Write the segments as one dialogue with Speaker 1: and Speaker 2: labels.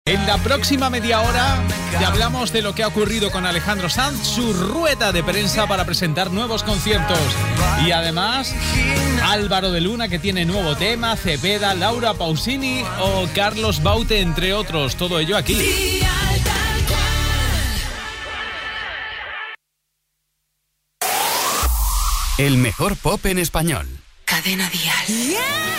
Speaker 1: En la próxima media hora te hablamos de lo que ha ocurrido con Alejandro Sanz, su rueda de prensa para presentar nuevos conciertos. Y además, Álvaro de Luna, que tiene nuevo tema, Cepeda, Laura Pausini o Carlos Baute, entre otros. Todo ello aquí.
Speaker 2: El mejor pop en español.
Speaker 3: Cadena Dial.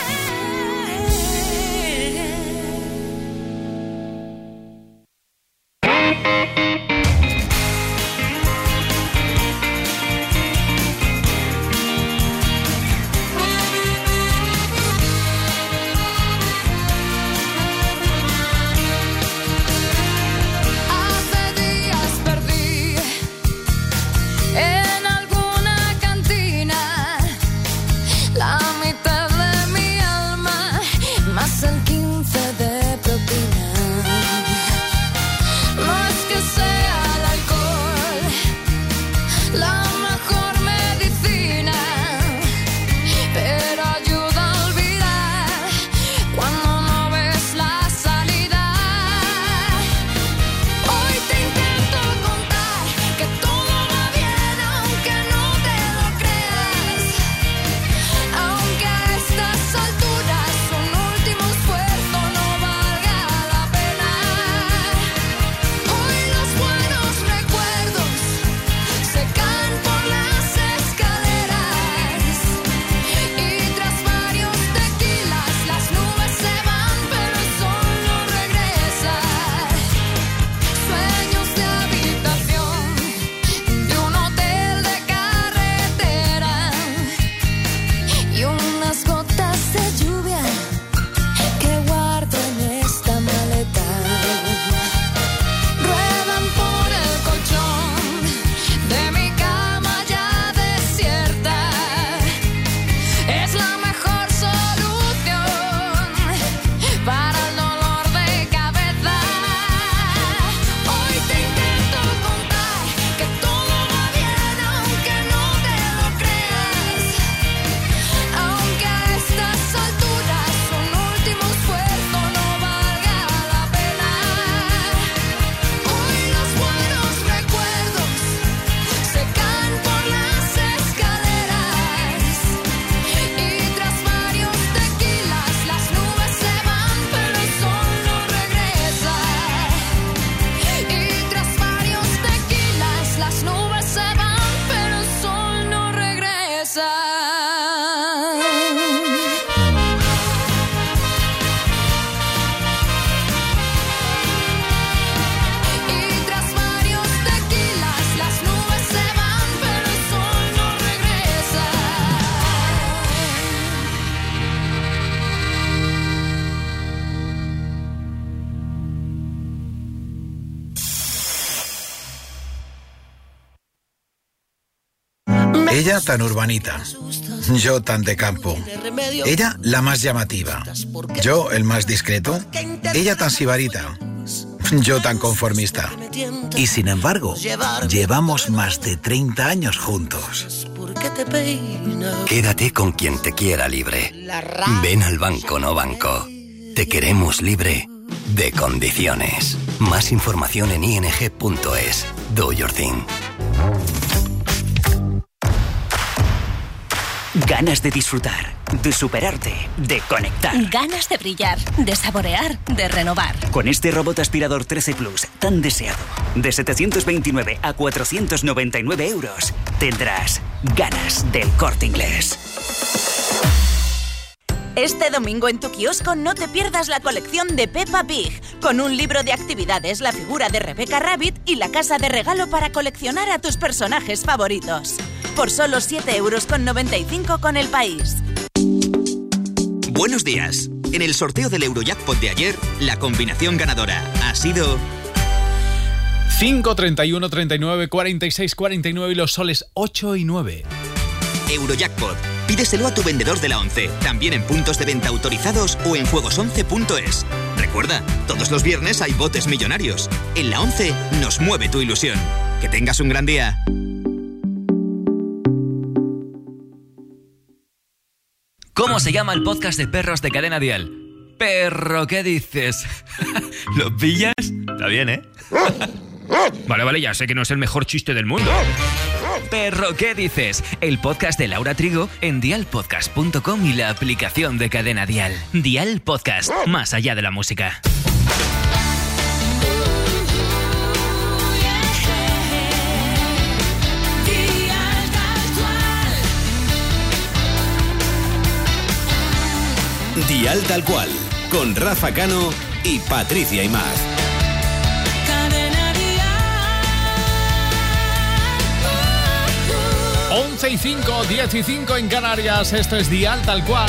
Speaker 4: Ella tan urbanita, yo tan de campo. Ella la más llamativa, yo el más discreto. Ella tan sibarita, yo tan conformista. Y sin embargo, llevamos más de 30 años juntos.
Speaker 5: Quédate con quien te quiera libre. Ven al Banco No Banco. Te queremos libre de condiciones. Más información en ing.es. Do your thing.
Speaker 6: Ganas de disfrutar, de superarte, de conectar.
Speaker 7: Ganas de brillar, de saborear, de renovar.
Speaker 6: Con este robot aspirador 13 Plus tan deseado, de 729 a 499 euros, tendrás ganas del Corte Inglés.
Speaker 8: Este domingo en tu kiosco no te pierdas la colección de Peppa Pig, con un libro de actividades, la figura de Rebecca Rabbit y la casa de regalo para coleccionar a tus personajes favoritos. Por solo 7,95 € con El País.
Speaker 9: Buenos días. En el sorteo del Eurojackpot de ayer, la combinación ganadora ha sido
Speaker 1: 5, 31, 39, 46, 49 y los soles 8 y 9.
Speaker 9: Eurojackpot. Pídeselo a tu vendedor de la 11, también en puntos de venta autorizados o en juegos11.es. Recuerda, todos los viernes hay botes millonarios. En la 11 nos mueve tu ilusión. Que tengas un gran día.
Speaker 10: ¿Cómo se llama el podcast de perros de Cadena Dial? Perro, ¿qué dices? ¿Lo pillas? Está bien, ¿eh? Vale, ya sé que no es el mejor chiste del mundo. Perro, ¿qué dices? El podcast de Laura Trigo en dialpodcast.com y la aplicación de Cadena Dial. Dial Podcast, más allá de la música.
Speaker 11: Dial Tal Cual, con Rafa Cano y Patricia Imaz.
Speaker 1: 11:05, 10:05 en Canarias. Esto es Dial Tal Cual.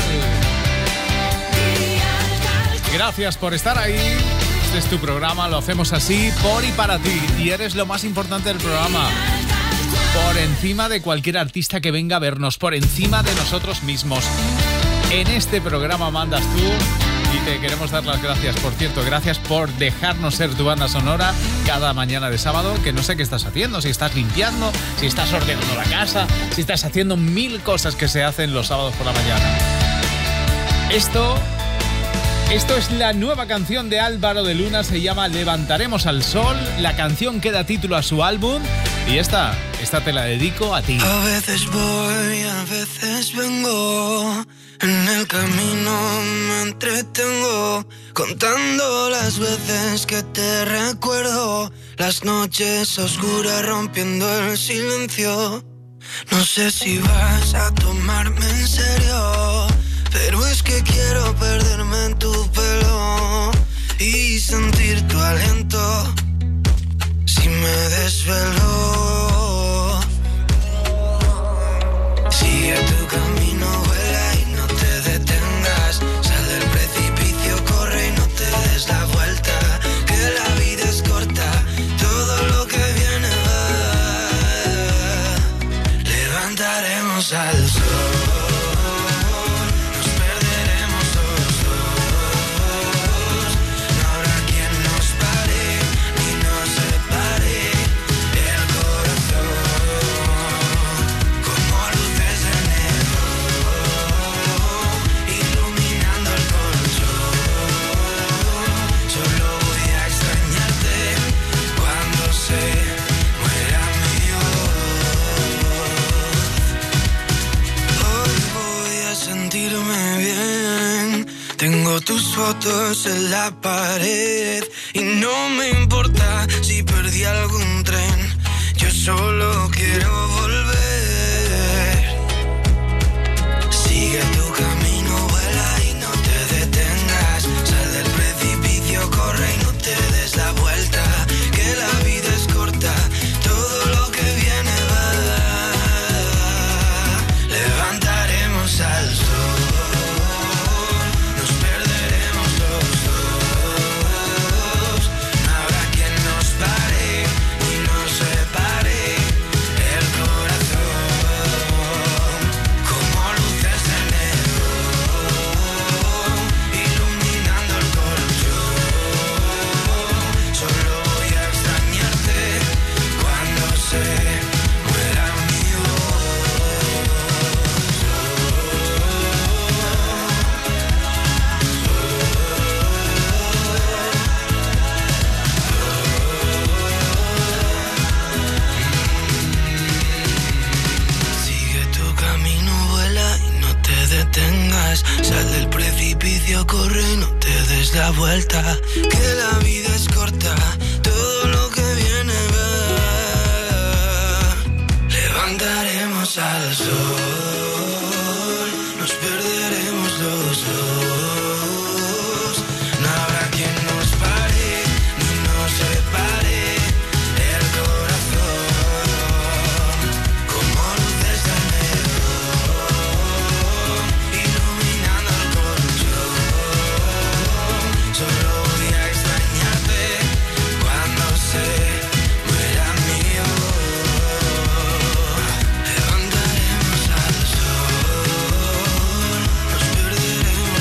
Speaker 1: Gracias por estar ahí. Este es tu programa, lo hacemos así, por y para ti. Y eres lo más importante del programa. Por encima de cualquier artista que venga a vernos, por encima de nosotros mismos. En este programa mandas tú y te queremos dar las gracias. Por cierto, gracias por dejarnos ser tu banda sonora cada mañana de sábado, que no sé qué estás haciendo, si estás limpiando, si estás ordenando la casa, si estás haciendo 1000 cosas que se hacen los sábados por la mañana. Esto es la nueva canción de Álvaro de Luna, se llama Levantaremos al Sol. La canción que da título a su álbum y esta te la dedico a ti.
Speaker 12: A veces voy, a veces vengo. En el camino me entretengo, contando las veces que te recuerdo, las noches oscuras rompiendo el silencio. No sé si vas a tomarme en serio, pero es que quiero perderme en tu pelo y sentir tu aliento si me desvelo. Sigue tu camino, vuela y no te detengas. Sal del precipicio, corre y no te des la vuelta. Que la vida es corta, todo lo que viene va. Levantaremos al sol. Tengo tus fotos en la pared y no me importa si perdí algún tren. Yo solo quiero volver. Sigue tu camino, vuela y no te detengas. Sal del precipicio, corre y no te des la vuelta. Que la vida es corta, todo lo que viene va. Levantaremos al sol. Sal del precipicio, corre y no te des la vuelta. Que la vida es corta, todo lo que viene va. Levantaremos al sol, nos perderemos los dos. No habrá quien nos pare ni nos separe. El corazón como luces de neón, iluminando el colchón. Solo voy a extrañarte cuando se muera mi voz. Levantaremos al sol, nos perderemos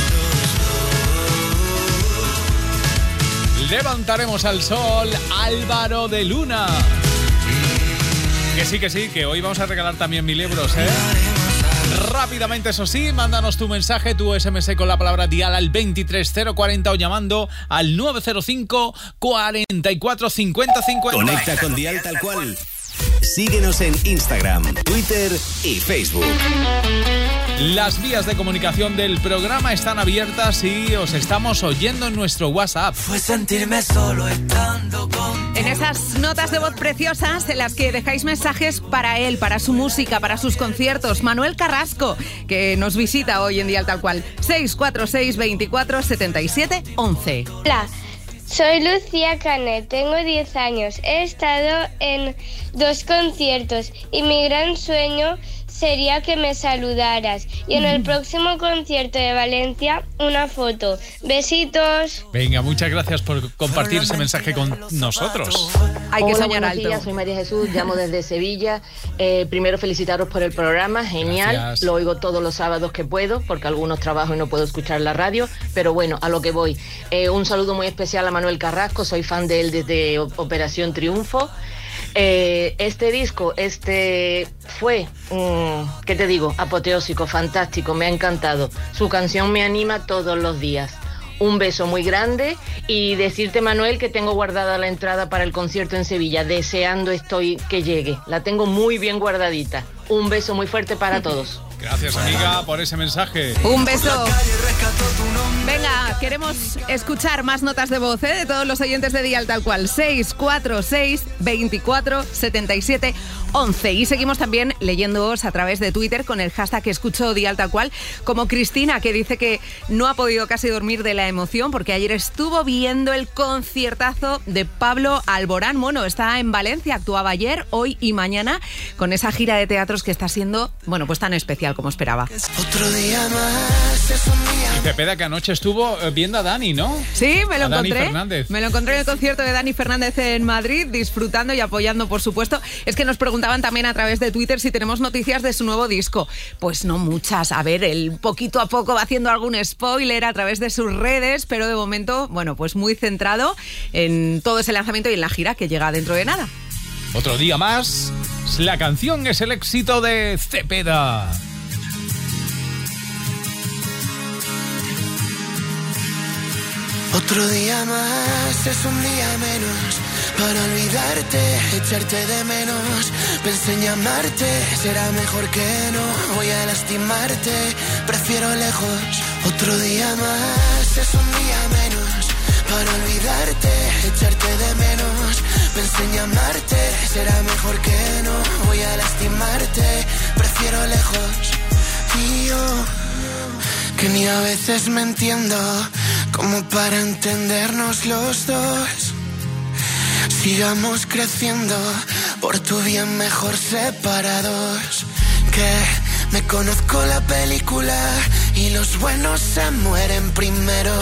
Speaker 12: los dos.
Speaker 1: Levantaremos al sol, Álvaro de Luna. Que sí, que hoy vamos a regalar también 1000 euros, ¿eh? Rápidamente, eso sí, mándanos tu mensaje, tu SMS con la palabra dial al 23040 o llamando al 905 44 50 50.
Speaker 11: Conecta con Dial Tal Cual. Síguenos en Instagram, Twitter y Facebook.
Speaker 1: Las vías de comunicación del programa están abiertas y os estamos oyendo en nuestro WhatsApp.
Speaker 12: Fue sentirme solo estando con...
Speaker 13: En esas notas de voz preciosas en las que dejáis mensajes para él, para su música, para sus conciertos. Manuel Carrasco, que nos visita hoy en Dial Tal Cual. 646 24 77 11.
Speaker 14: Hola. Soy Lucía Canet, tengo 10 años. He estado en 2 conciertos y mi gran sueño sería que me saludaras. Y en el próximo concierto de Valencia, una foto. Besitos.
Speaker 1: Venga, muchas gracias por compartir ese mensaje con nosotros.
Speaker 13: Hay que
Speaker 15: Hola,
Speaker 13: soñar alto.
Speaker 15: Días, soy María Jesús, llamo desde Sevilla. Primero felicitaros por el programa, genial.
Speaker 1: Gracias.
Speaker 15: Lo oigo todos los sábados que puedo, porque algunos trabajo y no puedo escuchar la radio. Pero bueno, a lo que voy. Un saludo muy especial a Manuel Carrasco, soy fan de él desde Operación Triunfo. Este disco, fue, ¿qué te digo? Apoteósico, fantástico, me ha encantado. Su canción me anima todos los días. Un beso muy grande y decirte, Manuel, que tengo guardada la entrada para el concierto en Sevilla. Deseando estoy que llegue. La tengo muy bien guardadita. Un beso muy fuerte para todos.
Speaker 1: Gracias, amiga, por ese mensaje.
Speaker 13: Un beso. Venga, queremos escuchar más notas de voz de todos los oyentes de Dial Tal Cual. 646 24 77 11. Y seguimos también leyéndoos a través de Twitter con el hashtag Escucho Dial Tal Cual, como Cristina, que dice que no ha podido casi dormir de la emoción porque ayer estuvo viendo el conciertazo de Pablo Alborán. Bueno, está en Valencia, actuaba ayer, hoy y mañana con esa gira de teatros que está siendo, bueno, pues tan especial como esperaba.
Speaker 12: Otro día más, es un día.
Speaker 1: Y Cepeda, que anoche estuvo viendo a Dani, ¿no?
Speaker 13: Sí, me lo
Speaker 1: a Dani
Speaker 13: encontré.
Speaker 1: Fernández.
Speaker 13: Me lo encontré en el concierto de Dani Fernández en Madrid, disfrutando y apoyando, por supuesto. Es que nos preguntaban también a través de Twitter si tenemos noticias de su nuevo disco. Pues no muchas. A ver, él poquito a poco va haciendo algún spoiler a través de sus redes, pero de momento, bueno, pues muy centrado en todo ese lanzamiento y en la gira que llega dentro de nada.
Speaker 1: Otro día más, la canción es el éxito de Cepeda.
Speaker 12: Otro día más, es un día menos para olvidarte, echarte de menos. Pensé en llamarte, será mejor que no. Voy a lastimarte, prefiero lejos. Otro día más, es un día menos para olvidarte, echarte de menos. Pensé en llamarte, será mejor que no. Voy a lastimarte, prefiero lejos. Y yo, que ni a veces me entiendo, como para entendernos los dos. Sigamos creciendo, por tu bien mejor separados. Que me conozco la película y los buenos se mueren primero.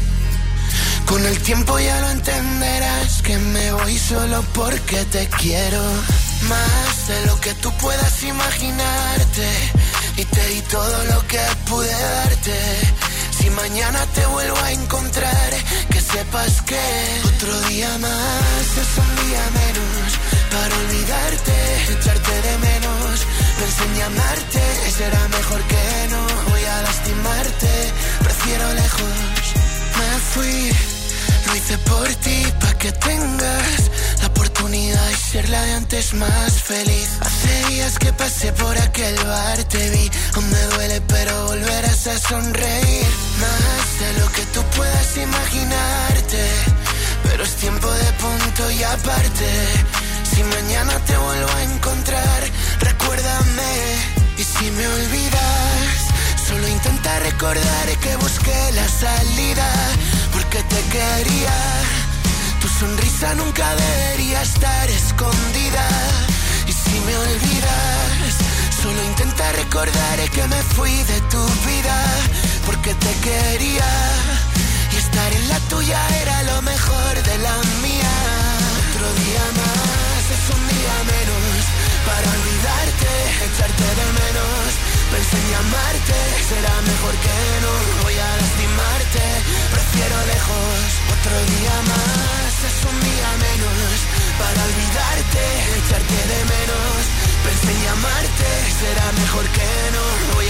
Speaker 12: Con el tiempo ya lo entenderás, que me voy solo porque te quiero. Más de lo que tú puedas imaginarte, y te di todo lo que pude darte. Si mañana te vuelvo a encontrar, que sepas que otro día más es un día menos para olvidarte, echarte de menos. Pensé en llamarte, será mejor que no. Voy a lastimarte, prefiero lejos. Me fui, lo hice por ti, pa' que tengas la oportunidad de ser la de antes más feliz. Hace días que pasé por aquel bar, te vi, aún me duele pero volverás a sonreír. Más de lo que tú puedas imaginarte, pero es tiempo de punto y aparte. Si mañana te vuelvo a encontrar, recuérdame. Y si me olvidas, solo intenta recordar que busqué la salida, porque te quería. Tu sonrisa nunca debería estar escondida. Y si me olvidas, solo intenta recordar que me fui de tu vida, porque te quería. Y estar en la tuya era lo mejor de la mía. Otro día más es un día menos para olvidarte, echarte de menos. Pensé en llamarte, será mejor que no. Voy a lastimarte, prefiero lejos. Otro día más es un día menos para olvidarte, echarte de menos. Pensé en llamarte, será mejor que no. Voy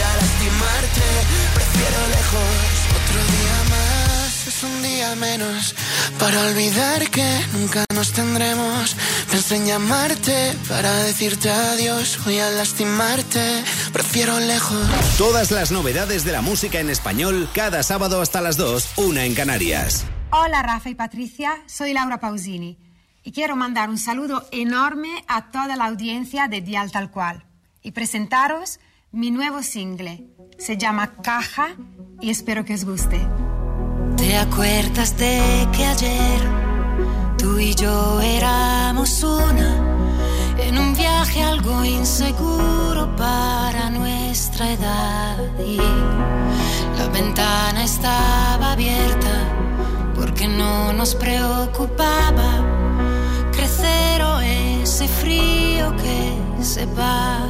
Speaker 12: lejos. Otro día más es un día menos para olvidar que nunca nos tendremos. Pensé en llamarte para decirte adiós. Voy a lastimarte, prefiero lejos.
Speaker 11: Todas las novedades de la música en español, cada sábado hasta las 2, 1 en Canarias.
Speaker 16: Hola Rafa y Patricia, soy Laura Pausini y quiero mandar un saludo enorme a toda la audiencia de Dial Tal Cual y presentaros mi nuevo single. Se llama Caja y espero que os guste.
Speaker 17: ¿Te acuerdas de que ayer tú y yo éramos una en un viaje algo inseguro para nuestra edad? Y la ventana estaba abierta porque no nos preocupaba crecer o ese frío que se va.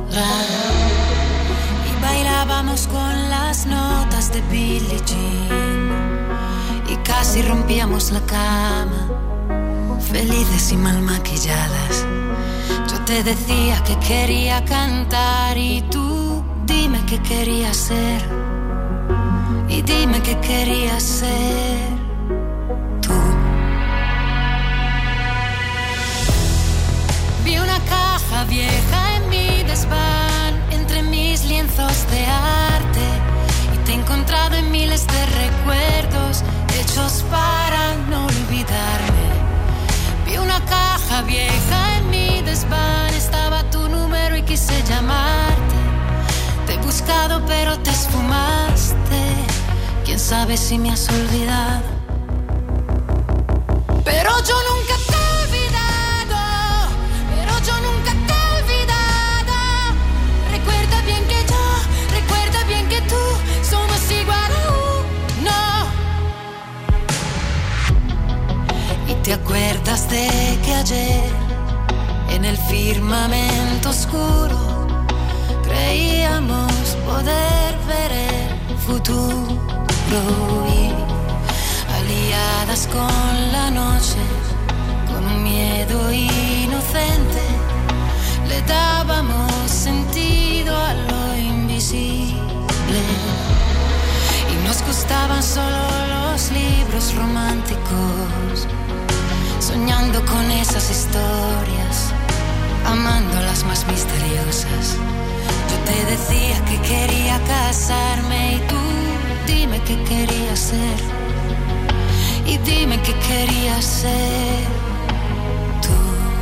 Speaker 17: Y bailábamos con las notas de Billie Jean y casi rompíamos la cama, felices y mal maquilladas. Yo te decía que quería cantar y tú dime qué querías ser. Y dime qué querías ser tú. Vi una caja vieja en mi desván, entre mis lienzos de arte, y te he encontrado en miles de recuerdos hechos para no olvidarme. Vi una caja vieja en mi desván, estaba tu número y quise llamarte. Te he buscado pero te esfumaste. Quién sabe si me has olvidado, pero yo nunca te he olvidado, pero yo nunca te he olvidado. Recuerda bien que yo, recuerda bien que tú somos igual a uno. Y te acuerdas de que ayer en el firmamento oscuro creíamos poder ver el futuro. Y aliadas con la noche, con un miedo inocente, le dábamos sentido a lo invisible. Y nos gustaban solo los libros románticos, soñando con esas historias, amando las más misteriosas. Yo te decía que quería casarme y tú dime qué querías ser. Y dime qué querías ser tú.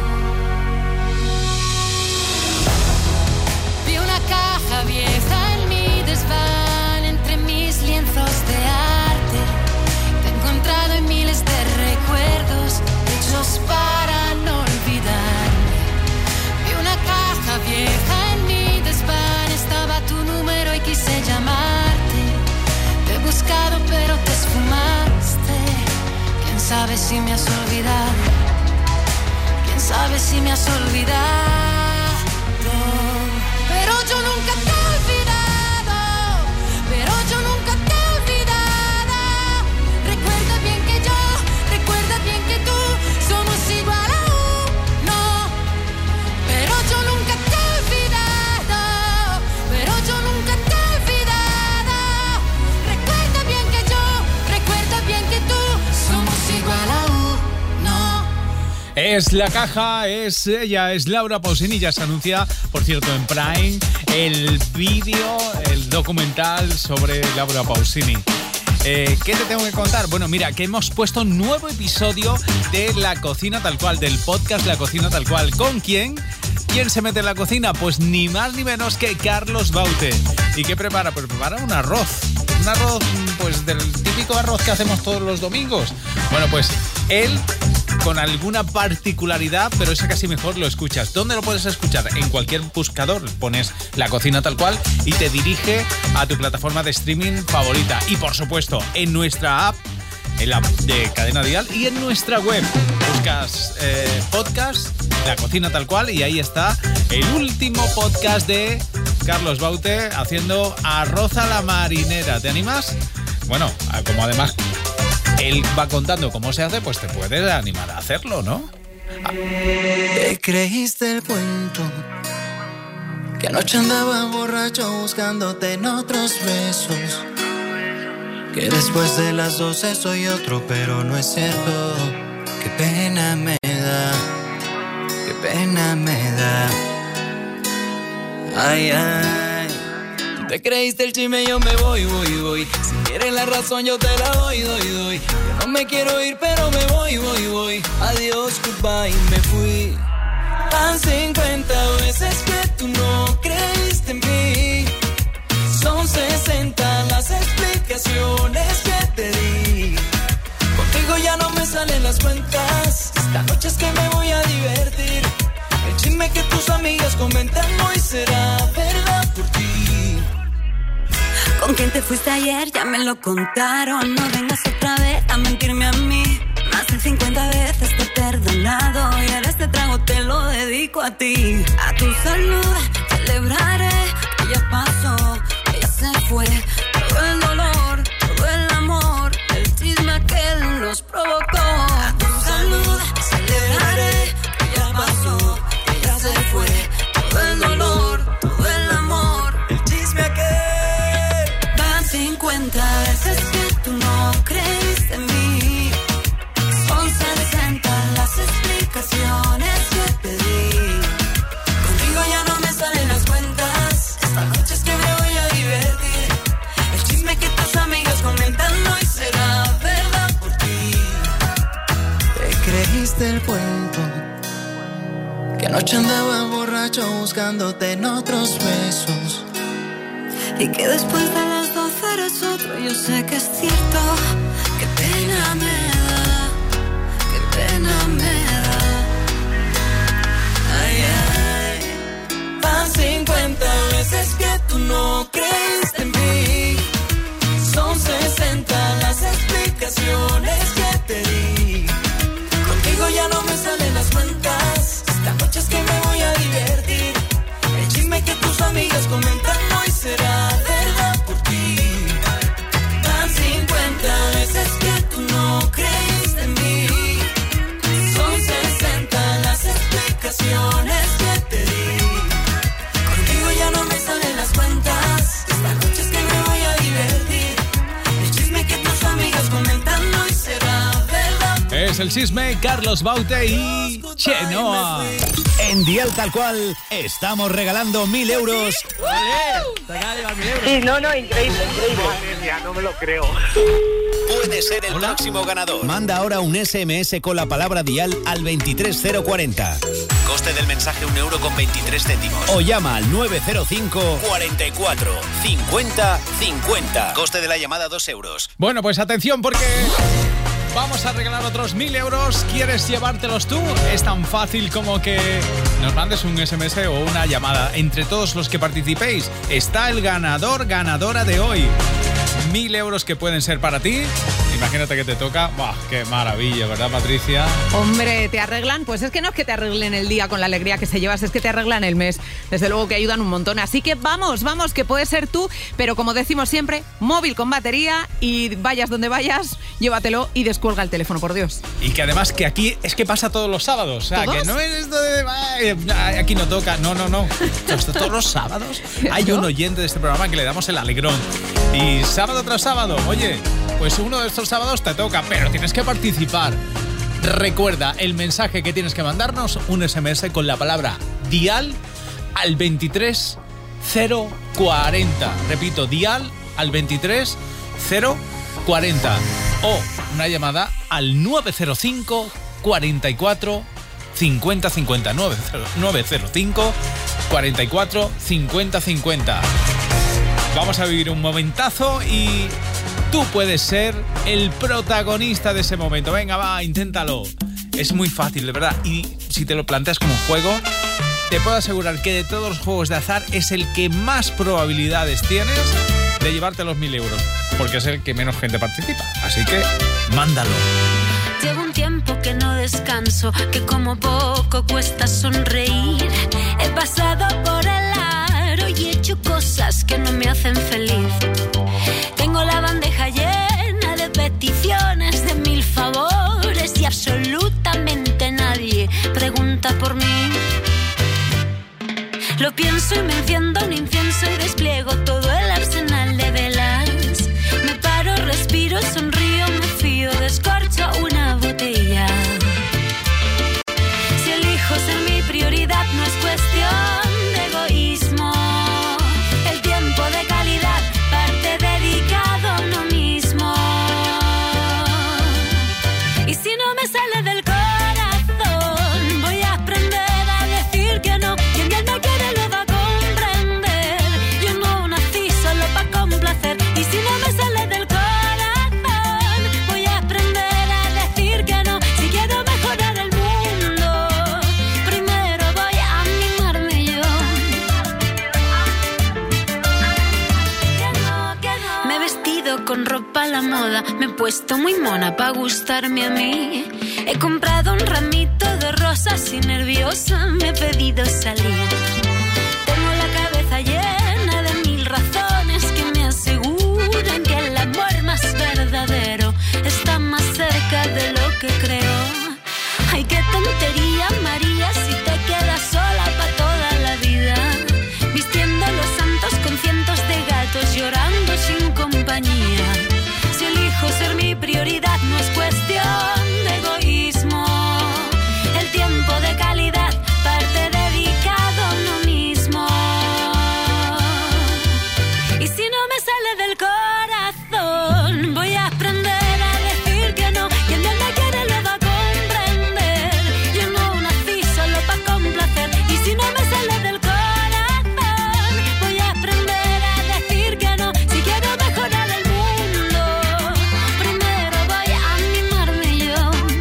Speaker 17: Vi una caja vieja en mi desván, entre mis lienzos de arte. Te he encontrado en miles de recuerdos hechos para no olvidarme. Vi una caja vieja en mi desván, estaba tu número y quise llamarte. Te he buscado pero te esfumaste. Quién sabe si me has olvidado, quién sabe si me has olvidado. Pero yo nunca te he olvidado, pero yo nunca te he olvidado. Recuerda bien que yo, recuerda bien que tú somos igual a uno. Pero yo nunca te he olvidado, pero yo nunca te he olvidado. Recuerda bien que yo, recuerda bien que tú somos igual a uno.
Speaker 1: Es la caja, es ella, es Laura Pausini. Ya se anuncia, por cierto, en Prime el vídeo, el documental sobre Laura Pausini. ¿Qué te tengo que contar? Bueno, mira, que hemos puesto un nuevo episodio de La Cocina Tal Cual, del podcast La Cocina Tal Cual. ¿Con quién? ¿Quién se mete en la cocina? Pues ni más ni menos que Carlos Baute. ¿Y qué prepara? Pues prepara un arroz, pues del típico arroz que hacemos todos los domingos. Bueno, pues él con alguna particularidad, pero ese casi mejor lo escuchas. ¿Dónde lo puedes escuchar? En cualquier buscador pones La Cocina Tal Cual y te dirige a tu plataforma de streaming favorita. Y por supuesto, en nuestra app, en la app de Cadena Dial, y en nuestra web buscas podcast La Cocina Tal Cual y ahí está el último podcast de Carlos Baute haciendo arroz a la marinera. ¿Te animas? Bueno, como además él va contando cómo se hace, pues te puedes animar a hacerlo, ¿no?
Speaker 12: ¿Te creíste el cuento? Que anoche andaba borracho buscándote en otros besos. Que después de las 12 soy otro, pero no es cierto. Qué pena me da, qué pena me da. Ay, ay. Te creíste el chisme, yo me voy. Si quieres la razón, yo te la doy. Yo no me quiero ir, pero me voy. Adiós, goodbye, me fui. Van 50 veces que tú no creíste en mí. Son 60 las explicaciones que te di. Contigo ya no me salen las cuentas. Esta noche es que me voy a divertir. El chisme que tus amigas comentan hoy será verdad por ti.
Speaker 18: ¿Con quién te fuiste ayer? Ya me lo contaron. No vengas otra vez a mentirme a mí. Más de 50 veces te he perdonado y ahora este trago te lo dedico a ti. A tu salud celebraré que ya pasó, que ya se fue. Todo el dolor, todo el amor, el chisme que nos provocó. A tu salud celebraré que ya pasó, que ya se fue. Todo el dolor, todo el amor, el chisme que van 50 veces que tú no creíste en mí. Son 60 las explicaciones que te di. Contigo ya no me salen las cuentas. Esta noche es que me voy a divertir. El chisme que tus amigas comentan hoy será verdad por ti.
Speaker 12: Te creíste el cuento, que anoche andaba borracho buscándote en otros besos.
Speaker 18: Y que después de las 12 eres otro, yo sé que es cierto. Qué pena me da, qué pena me da.
Speaker 12: Ay, ay. Van 50 veces que tú no creíste en mí. Son 60 las explicaciones que te di. Contigo ya no me salen las cuentas. Esta noche es que me voy a divertir. El chisme que tus amigas comentan hoy será verdad por ti. Van 50 veces que tú no creíste en mí. Son 60 las explicaciones que te di. Contigo ya no me salen las cuentas. Esta noche es que me voy a divertir. El chisme que tus amigas comentan hoy será verdad.
Speaker 1: Es el chisme, Carlos Baute y Chenoa.
Speaker 11: En Dial Tal Cual estamos regalando 1.000 euros.
Speaker 19: Sí, no, increíble.
Speaker 20: No me lo creo.
Speaker 11: Puedes ser el próximo ganador. Manda ahora un SMS con la palabra Dial al 23040. Coste del mensaje 1 euro con 23 céntimos. O llama al 905 44 50 50. Coste de la llamada 2 euros.
Speaker 1: Bueno, pues atención porque vamos a regalar otros 1.000 euros. ¿Quieres llevártelos tú? Es tan fácil como que nos mandes un SMS o una llamada. Entre todos los que participéis está el ganador, ganadora de hoy. 1.000 euros que pueden ser para ti. Imagínate que te toca. ¡Buah! ¡Qué maravilla!, ¿verdad, Patricia?
Speaker 13: Hombre, ¿te arreglan? Pues es que no es que te arreglen el día con la alegría que se llevas, es que te arreglan el mes. Desde luego que ayudan un montón. Así que vamos, que puede ser tú. Pero como decimos siempre, móvil con batería y vayas donde vayas, llévatelo y descuelga el teléfono, por Dios.
Speaker 1: Y que además que aquí es que pasa todos los sábados. O sea,
Speaker 13: ¿todos?
Speaker 1: que no es esto de... aquí no toca. No. Todos los sábados hay un oyente de este programa que le damos el alegrón. Y sábado tras sábado, oye, pues uno de estos sábados te toca, pero tienes que participar. Recuerda el mensaje que tienes que mandarnos, un SMS con la palabra Dial al 23040. Repito, Dial al 23040. O una llamada al 905 44 50 50. 905 44 50 50. Vamos a vivir un momentazo y tú puedes ser el protagonista de ese momento. Venga, va, inténtalo. Es muy fácil, de verdad. Y si te lo planteas como un juego, te puedo asegurar que de todos los juegos de azar es el que más probabilidades tienes de llevarte los 1.000 euros. Porque es el que menos gente participa. Así que, mándalo.
Speaker 17: Llevo un tiempo que no descanso, que como poco cuesta sonreír. He pasado por el aro y he hecho cosas que no me hacen feliz. Tengo la bandeja llena de peticiones, de 1000 favores y absolutamente nadie pregunta por mí. Lo pienso y me enciendo un incienso y despliego todo el arsenal de velas. Me paro, respiro moda. Me he puesto muy mona pa' gustarme a mí. He comprado un ramito de rosas y nerviosa me he pedido salir. Tengo la cabeza llena de 1000 razones que me aseguran que el amor más verdadero está más cerca de lo que creo. Ay, qué tontería, María, si te quedas sola pa' toda la vida, vistiendo los santos con cientos de gatos, llorando sin compañía. Si elijo ser mi prioridad, no es cuestión de egoísmo. El tiempo de calidad parte dedicado a uno mismo. Y si no me sale del corazón, voy a aprender a decir que no. Quien no me quiere lo va a comprender. Yo no nací solo pa' complacer. Y si no me sale del corazón, voy a aprender a decir que no. Si quiero mejorar el mundo, primero voy a mimarme yo.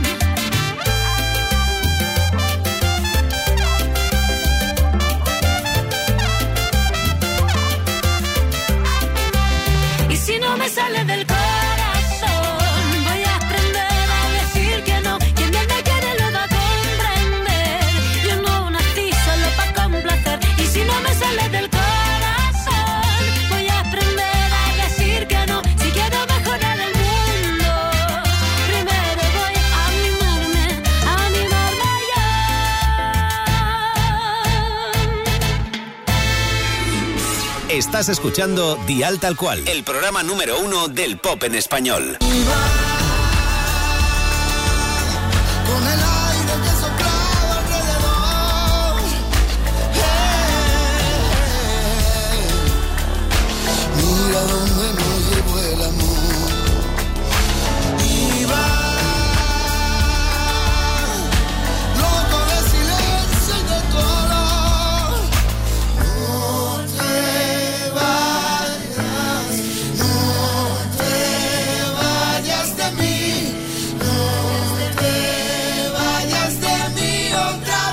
Speaker 17: Y si no me sale del corazón, voy a aprender a decir que no. Quien bien me quiere lo va a comprender. Yo no nací solo pa' complacer. Y si no me sale del corazón, voy a aprender a decir que no. Si quiero mejorar el mundo, primero voy a mimarme yo.
Speaker 11: Estás escuchando Dial Tal Cual, el programa número 1 del pop en español.
Speaker 12: Con el aire que soplaba alrededor. Mira dónde nos llevó el amor. Iba loco de silencio y de dolor. No te vayas, no te vayas de mí. No te vayas de mí otra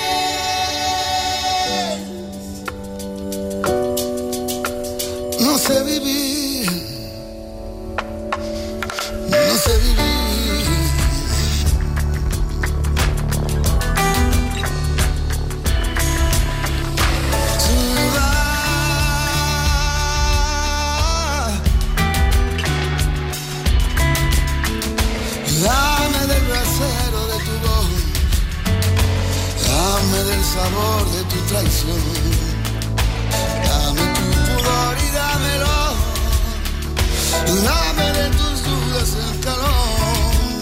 Speaker 12: vez. No sé vivir, no sé vivir. Dame del brasero de tu voz, dame del sabor de tu traición, dame tu pudor y dámelo, dame de tus dudas el calor.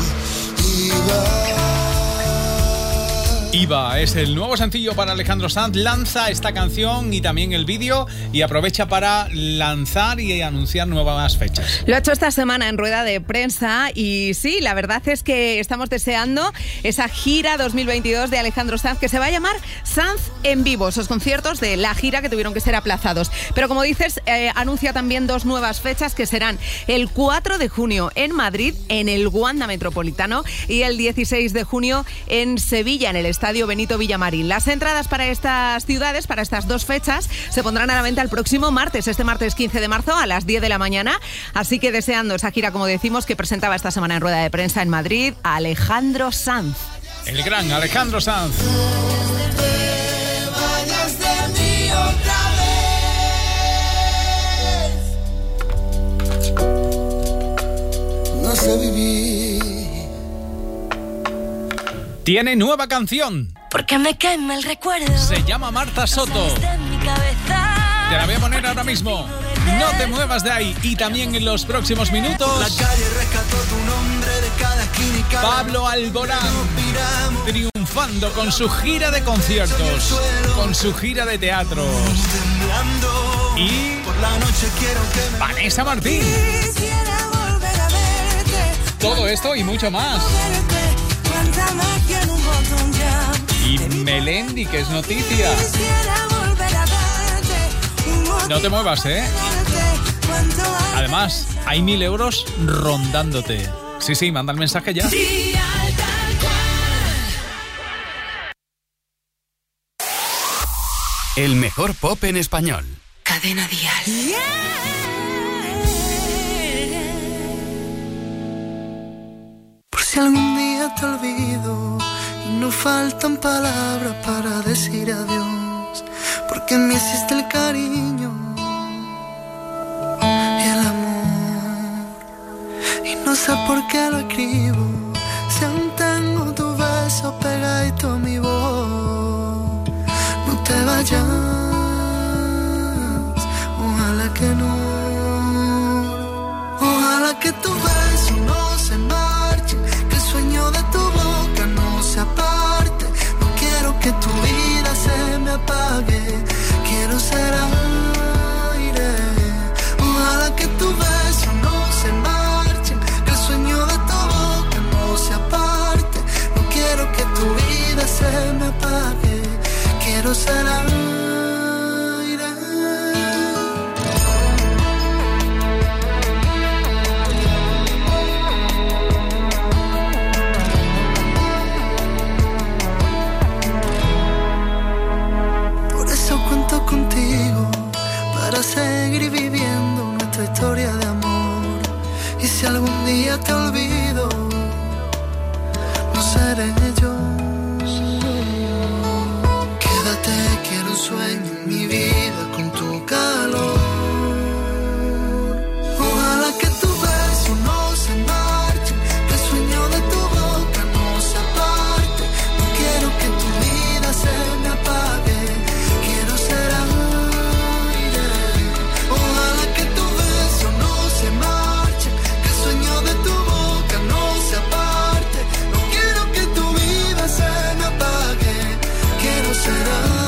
Speaker 1: Iba es el nuevo sencillo para Alejandro Sanz. Lanza esta canción y también el vídeo y aprovecha para lanzar y anunciar nuevas fechas.
Speaker 13: Lo ha hecho esta semana en rueda de prensa y sí, la verdad es que estamos deseando esa gira 2022 de Alejandro Sanz, que se va a llamar Sanz en Vivo, esos conciertos de la gira que tuvieron que ser aplazados. Pero como dices, anuncia también 2 nuevas fechas que serán el 4 de junio en Madrid, en el Wanda Metropolitano, y el 16 de junio en Sevilla, en el Estadio Benito Villamarín. Las entradas para estas ciudades, para estas 2 fechas, se pondrán a la venta el próximo martes, este martes 15 de marzo a las 10 de la mañana. Así que deseando esa gira, como decimos, que presentaba esta semana en rueda de prensa en Madrid, Alejandro Sanz.
Speaker 1: El gran Alejandro Sanz.
Speaker 12: Vayas de mí otra vez. No sé vivir.
Speaker 1: Tiene nueva canción.
Speaker 17: Porque me quema el recuerdo.
Speaker 1: Se llama Marta Soto. Te la voy a poner ahora mismo. No te muevas de ahí. Y también en los próximos minutos,
Speaker 12: La calle rescató tu nombre de cada esquina y cada
Speaker 1: Pablo Alborán triunfando con su gira de conciertos, con su gira de teatros. Y Vanessa Martín. Todo esto y mucho más. Y Melendi, que es noticia. No te muevas, ¿eh? Además, hay 1.000 euros rondándote. Sí, manda el mensaje ya.
Speaker 2: El mejor pop en español.
Speaker 3: Cadena Dial.
Speaker 12: si algún día te olvido y no faltan palabras para decir adiós, porque en mí existe el cariño y el amor, y no sé por qué lo escribo, si aún tengo tu beso pegadito a mi voz. No te vayas, ojalá que no. Ojalá que tu beso no se marche, que el sueño de tu boca no se aparte. No quiero que tu vida se me apague, quiero ser aire. Ojalá que tu beso no se marche, que el sueño de tu boca no se aparte. No quiero que tu vida se me apague, quiero ser aire. Contigo para seguir viviendo nuestra historia de amor. Y si algún día te olvido, no seré yo. Quédate, quiero un sueño en mi vida con tu calor. Ojalá que tu beso no se marche, que el sueño de tu boca no se aparte. No quiero que tu vida se me apague, quiero ser aire. Ojalá que tu beso no se marche, que el sueño de tu boca no se aparte. No quiero que tu vida se me apague, quiero ser aire.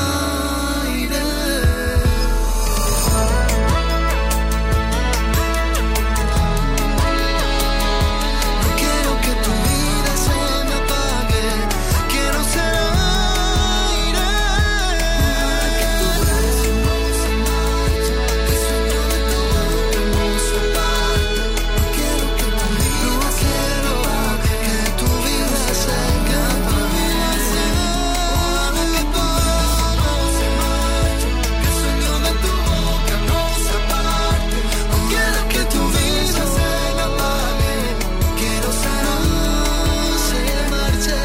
Speaker 12: No quiero que tu vida se me apague, quiero ser aire. Que tu beso no se marche, que el sueño de tu boca no se aparte. No quiero que tu vida se me apague, que tu vida se me apague. Ojalá que tu beso no se marche, que el sueño de tu boca no se aparte. No quiero que tu vida se me apague, quiero ser aire, se marche.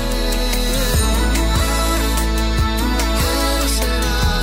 Speaker 12: Quiero ser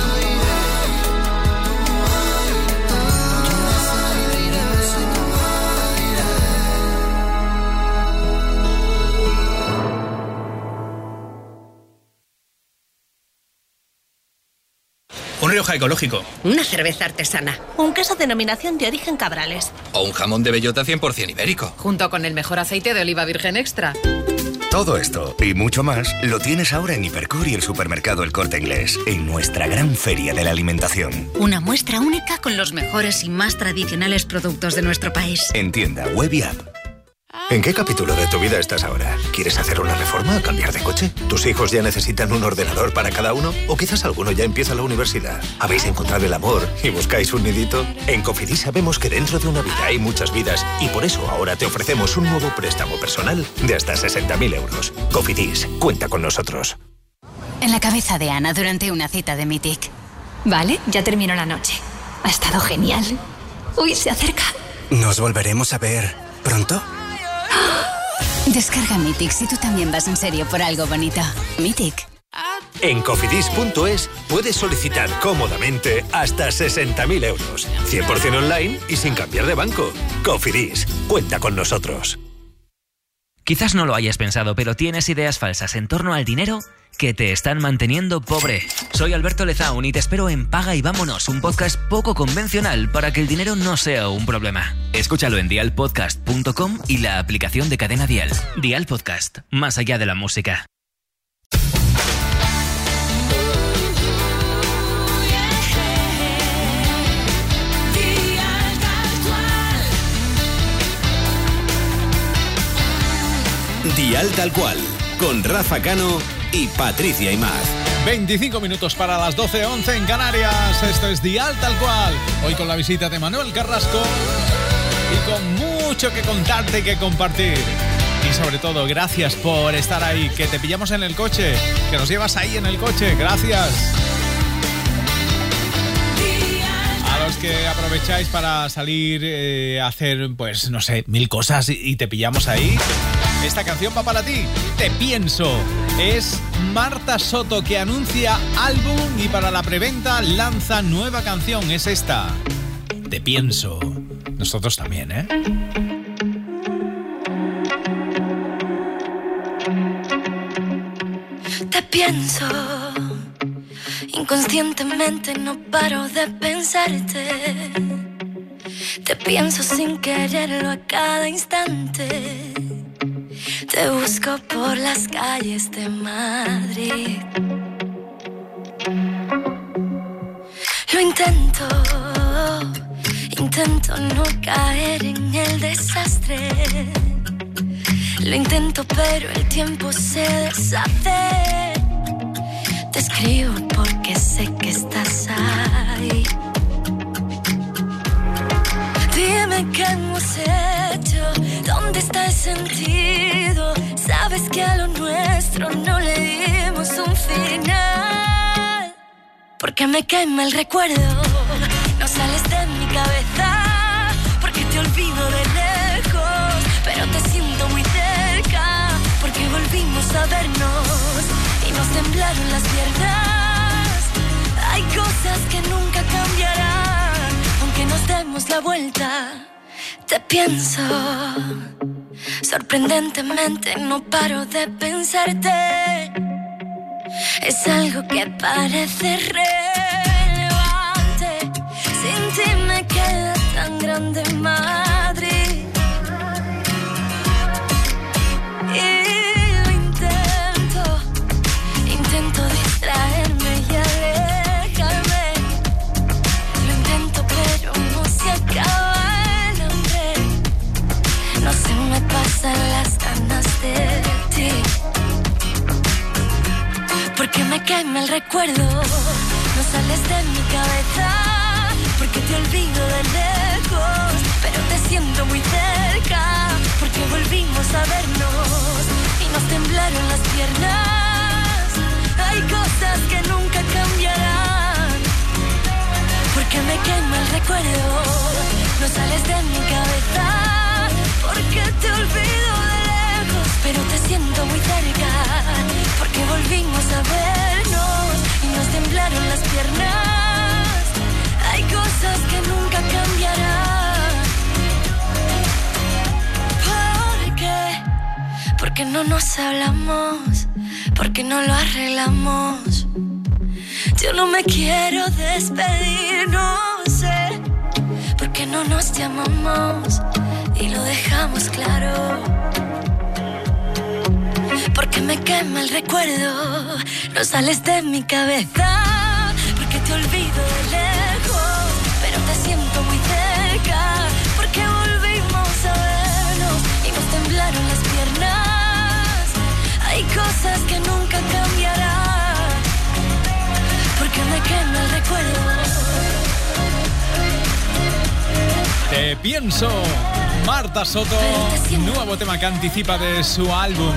Speaker 21: Un Rioja ecológico.
Speaker 7: Una cerveza artesana. Un queso denominación de origen Cabrales.
Speaker 21: O un jamón de bellota 100% ibérico.
Speaker 13: Junto con el mejor aceite de oliva virgen extra.
Speaker 22: Todo esto y mucho más lo tienes ahora en Hipercor y el supermercado El Corte Inglés, en nuestra gran feria de la alimentación.
Speaker 7: Una muestra única con los mejores y más tradicionales productos de nuestro país.
Speaker 22: En tienda, web y app. ¿En qué capítulo de tu vida estás ahora? ¿Quieres hacer una reforma o cambiar de coche? ¿Tus hijos ya necesitan un ordenador para cada uno? ¿O quizás alguno ya empieza la universidad? ¿Habéis encontrado el amor y buscáis un nidito? En Cofidis sabemos que dentro de una vida hay muchas vidas y por eso ahora te ofrecemos un nuevo préstamo personal de hasta 60.000 euros. Cofidis, cuenta con nosotros.
Speaker 3: En la cabeza de Ana durante una cita de Mythic.
Speaker 23: Vale, ya terminó la noche. Ha estado genial. Uy, se acerca.
Speaker 24: ¿Nos volveremos a ver pronto?
Speaker 3: Descarga Mythic si tú también vas en serio por algo bonito. Mythic.
Speaker 22: En cofidis.es puedes solicitar cómodamente hasta 60.000 euros. 100% online y sin cambiar de banco. Cofidis, cuenta con nosotros.
Speaker 10: Quizás no lo hayas pensado, pero tienes ideas falsas en torno al dinero que te están manteniendo pobre. Soy Alberto Lezaun y te espero en Paga y Vámonos, un podcast poco convencional para que el dinero no sea un problema. Escúchalo en dialpodcast.com y la aplicación de Cadena Dial. Dial Podcast, más allá de la música.
Speaker 11: Dial Tal Cual, con Rafa Cano y Patricia Imaz.
Speaker 1: 25 minutos para las 12:11 en Canarias. Esto es Dial Tal Cual. Hoy con la visita de Manuel Carrasco y con mucho que contarte y que compartir. Y sobre todo, gracias por estar ahí. Que te pillamos en el coche, que nos llevas ahí en el coche. Gracias. A los que aprovecháis para salir a hacer, pues no sé, 1000 cosas y te pillamos ahí. Esta canción va para ti. Te pienso. Es Marta Soto que anuncia álbum y para la preventa lanza nueva canción. Es esta. Te pienso. Nosotros también, ¿eh?
Speaker 17: Te pienso, inconscientemente no paro de pensarte. Te pienso sin quererlo a cada instante. Te busco por las calles de Madrid. Lo intento no caer en el desastre. Lo intento pero el tiempo se deshace. Te escribo porque sé que estás ahí. Dime qué hemos hecho, dónde está el sentido. Sabes que a lo nuestro no le dimos un final. Porque me quema el recuerdo, no sales de mi cabeza. Porque te olvido de lejos, pero te siento muy cerca. Porque volvimos a vernos y nos temblaron las piernas. Hay cosas que nunca cambiarán, aunque nos demos la vuelta. Te pienso, sorprendentemente no paro de pensarte. Es algo que parece relevante. Sin ti me queda tan grande Madrid. Y lo intento distraerme y alejarme. Lo intento pero no se acaba el hambre. No se me pasan las ganas de ti. Porque me quema el recuerdo, no sales de mi cabeza. Porque te olvido de lejos, pero te siento muy cerca. Porque volvimos a vernos y nos temblaron las piernas. Hay cosas que nunca cambiarán. Porque me quema el recuerdo, no sales de mi cabeza. Porque te olvido de lejos, pero te siento muy cerca. Porque volvimos a vernos y nos temblaron las piernas. Hay cosas que nunca cambiarán. ¿Por qué? Porque no nos hablamos, porque no lo arreglamos. Yo no me quiero despedir, no sé. Porque no nos llamamos y lo dejamos claro. Porque me quema el recuerdo, no sales de mi cabeza. Porque te olvido de lejos, pero te siento muy cerca. Porque volvimos a vernos y nos temblaron las piernas. Hay cosas que nunca cambiarán. Porque me quema el recuerdo.
Speaker 1: Te pienso. Marta Soto, nuevo tema que anticipa de su álbum.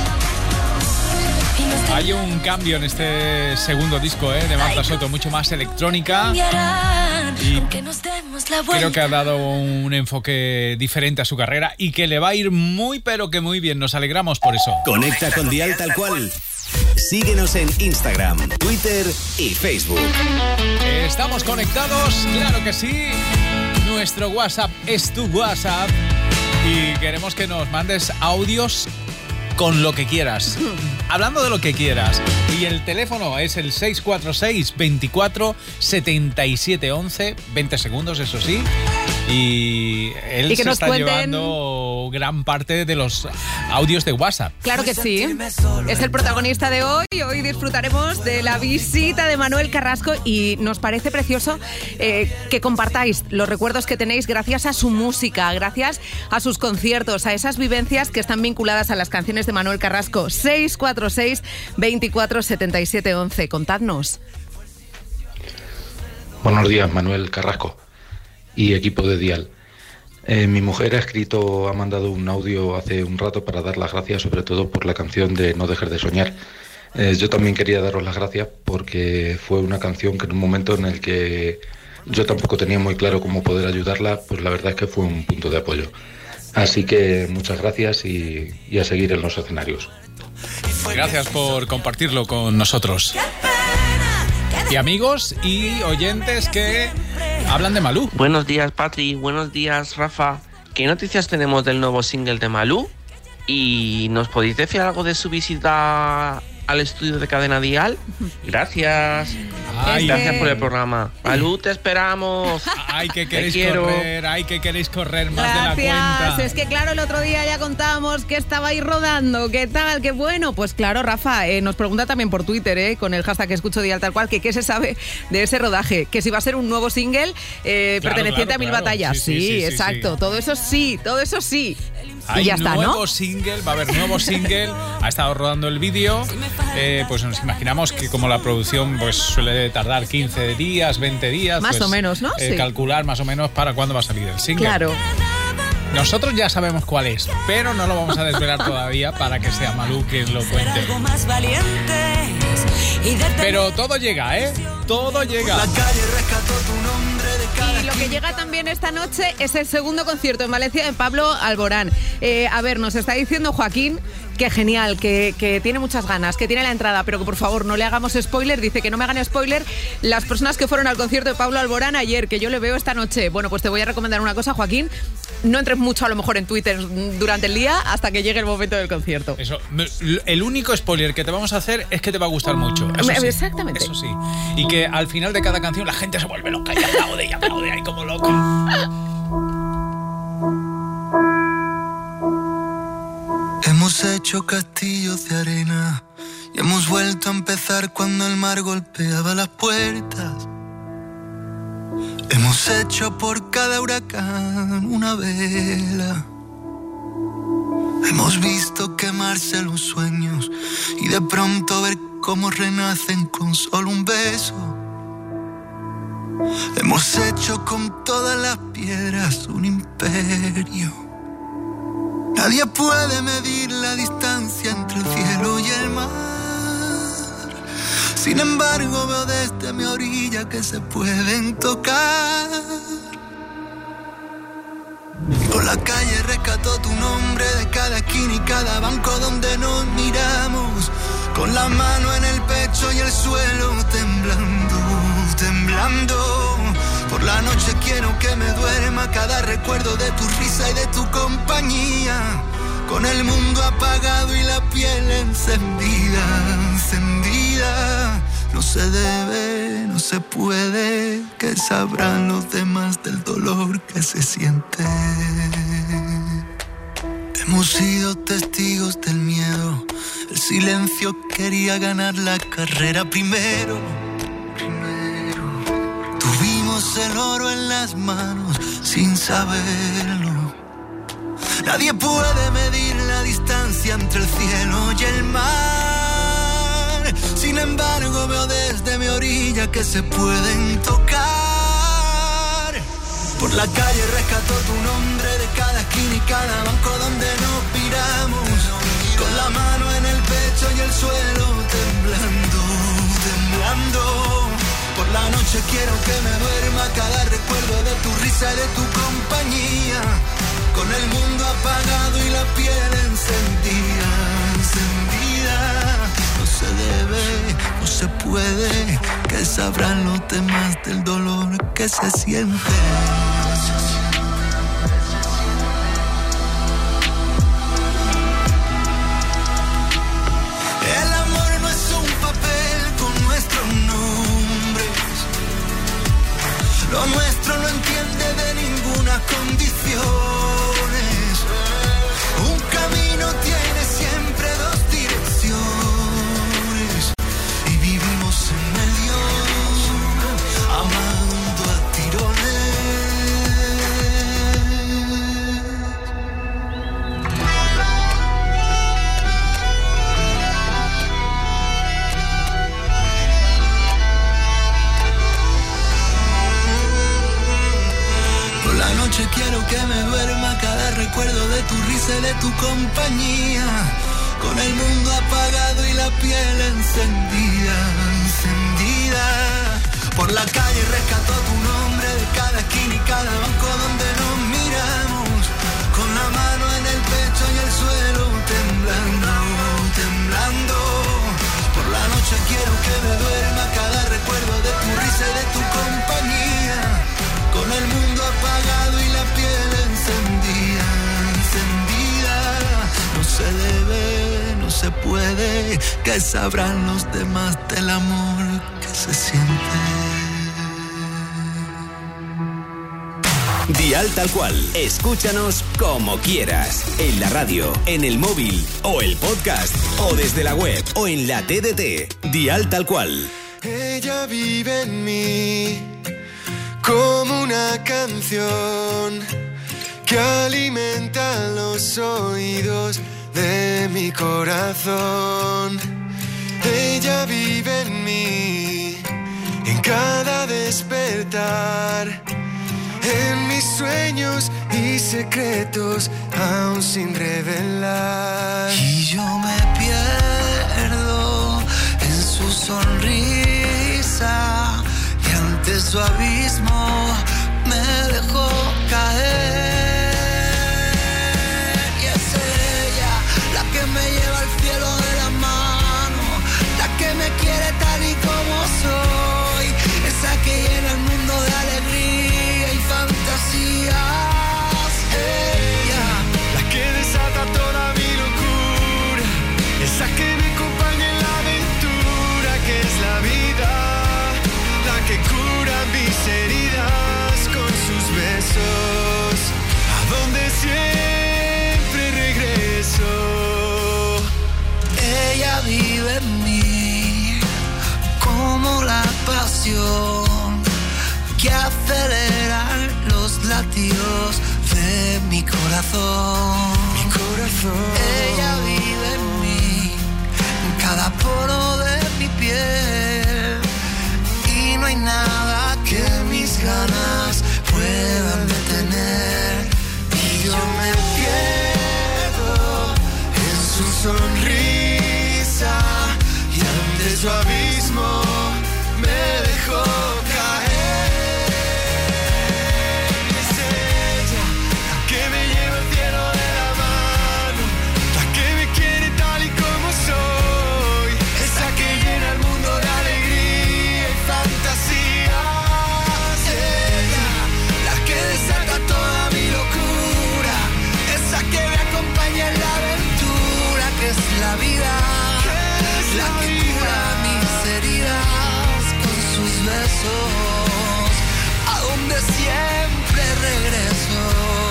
Speaker 1: Hay un cambio en este segundo disco de Marta Soto, mucho más electrónica. Y creo que ha dado un enfoque diferente a su carrera y que le va a ir muy pero que muy bien. Nos alegramos por eso.
Speaker 11: Conecta con Dial Tal Cual. Síguenos en Instagram, Twitter y Facebook.
Speaker 1: Estamos conectados, claro que sí. Nuestro WhatsApp es tu WhatsApp y queremos que nos mandes audios con lo que quieras, hablando de lo que quieras. Y el teléfono es el 646 24 77 11, 20 segundos, eso sí. Y él se está llevando gran parte de los audios de WhatsApp.
Speaker 13: Claro que sí. Es el protagonista de hoy. Hoy disfrutaremos de la visita de Manuel Carrasco y nos parece precioso que compartáis los recuerdos que tenéis gracias a su música, gracias a sus conciertos, a esas vivencias que están vinculadas a las canciones de Manuel Carrasco. 646 24 77 11. Contadnos.
Speaker 4: Buenos días, Manuel Carrasco y equipo de Dial. Mi mujer ha mandado un audio hace un rato para dar las gracias, sobre todo por la canción de No dejes de soñar. Yo también quería daros las gracias porque fue una canción que en un momento en el que yo tampoco tenía muy claro cómo poder ayudarla, pues la verdad es que fue un punto de apoyo. Así que muchas gracias y a seguir en los escenarios.
Speaker 1: Gracias por compartirlo con nosotros. Y amigos y oyentes que hablan de Malú.
Speaker 5: Buenos días, Patri. Buenos días, Rafa. ¿Qué noticias tenemos del nuevo single de Malú? ¿Y nos podéis decir algo de su visita al estudio de Cadena Dial? Gracias.
Speaker 1: Ay,
Speaker 5: gracias por el programa. Malú, te esperamos.
Speaker 1: Ay, que queréis correr. Ay, que queréis correr más de la cuenta.
Speaker 13: Es que claro, el otro día ya contábamos que estabais rodando. ¿Qué tal? Qué bueno. Pues claro, Rafa, nos pregunta también por Twitter, con el hashtag Escucho Dial Tal Cual, que qué se sabe de ese rodaje. Que si va a ser un nuevo single perteneciente a Mil Batallas. Sí, exacto. Todo eso sí.
Speaker 1: Hay
Speaker 13: y ya está,
Speaker 1: nuevo
Speaker 13: ¿no?
Speaker 1: single, va a haber nuevo single. Ha estado rodando el vídeo. Pues nos imaginamos que como la producción pues suele tardar 15 días, 20 días.
Speaker 13: Más
Speaker 1: pues,
Speaker 13: o menos, ¿no? Sí.
Speaker 1: Calcular más o menos para cuándo va a salir el single.
Speaker 13: Claro.
Speaker 1: Nosotros ya sabemos cuál es, pero no lo vamos a desvelar todavía para que sea Malú quien lo cuente. Pero todo llega, Todo llega.
Speaker 13: Y lo que llega también esta noche es el segundo concierto en Valencia de Pablo Alborán. A ver, nos está diciendo Joaquín que genial, que tiene muchas ganas, que tiene la entrada, pero que por favor no le hagamos spoiler. Dice que no me hagan spoiler las personas que fueron al concierto de Pablo Alborán ayer, que yo le veo esta noche. Bueno, pues te voy a recomendar una cosa, Joaquín. No entres mucho a lo mejor en Twitter durante el día hasta que llegue el momento del concierto.
Speaker 1: Eso, el único spoiler que te vamos a hacer es que te va a gustar mucho. Eso sí,
Speaker 13: exactamente.
Speaker 1: Eso sí. Y que al final de cada canción la gente se vuelve loca y aplaude ahí como loca.
Speaker 12: Hemos hecho castillos de arena y hemos vuelto a empezar cuando el mar golpeaba las puertas. Hemos hecho por cada huracán una vela. Hemos visto quemarse los sueños y de pronto ver cómo renacen con solo un beso. Hemos hecho con todas las piedras un imperio. Nadie puede medir la distancia entre el cielo y el mar. Sin embargo, veo desde mi orilla que se pueden tocar. Por la calle rescató tu nombre de cada esquina y cada banco donde nos miramos. Con la mano en el pecho y el suelo temblando. Por la noche quiero que me duerma cada recuerdo de tu risa y de tu compañía. Con el mundo apagado y la piel encendida. No se debe, no se puede, que sabrán los demás del dolor que se siente. Hemos sido testigos del miedo. El silencio quería ganar la carrera primero. Tuvimos el oro en las manos sin saberlo. Nadie puede medir la distancia entre el cielo y el mar. Sin embargo, veo desde mi orilla que se pueden tocar. Por la calle rescató tu nombre de cada esquina y cada banco donde nos piramos. Con la mano en el pecho y el suelo temblando. Por la noche quiero que me duerma cada recuerdo de tu risa y de tu compañía. Con el mundo apagado y la piel encendida. No se debe, no se puede, que sabrán los demás del dolor que se siente. El amor no es un papel con nuestros nombres. Lo nuestro no entiende de ninguna condición. Un camino tiene siempre dos direcciones y vivimos en medio, amando a tirones. Por la noche quiero que me duerma cada recuerdo de tu risa y de tu compañía. Con el mundo apagado y la piel encendida. Por la calle rescató tu nombre de cada esquina y cada banco donde nos miramos. Con la mano ¿Qué sabrán los demás del amor que se siente?
Speaker 11: Dial Tal Cual. Escúchanos como quieras. En la radio, en el móvil o el podcast o desde la web o en la TDT. Dial Tal Cual.
Speaker 12: Ella vive en mí como una canción que alimenta los oídos de mi corazón. Ella vive en mí en cada despertar, en mis sueños y secretos aún sin revelar. Y yo me pierdo en su sonrisa y ante su abismo me dejó caer. Y es ella la que me lleva al cielo de la mano, la que me quiere tal y como soy, esa que llena el mundo de alegría y fantasías. Ella, la que desata toda mi locura, esa que me acompaña en la aventura que es la vida, la que cura mis heridas con sus besos, a donde siempre regreso. Ella vive en mí como la pasión que acelera los latidos de mi corazón. Mi corazón. Ella vive en mí, en cada poro de mi piel, y no hay nada que mis ganas puedan detener. Y yo me pierdo en su sonrisa y ante su abismo me dejó caer. La vida, la que cura mis heridas con sus besos, a donde siempre regreso,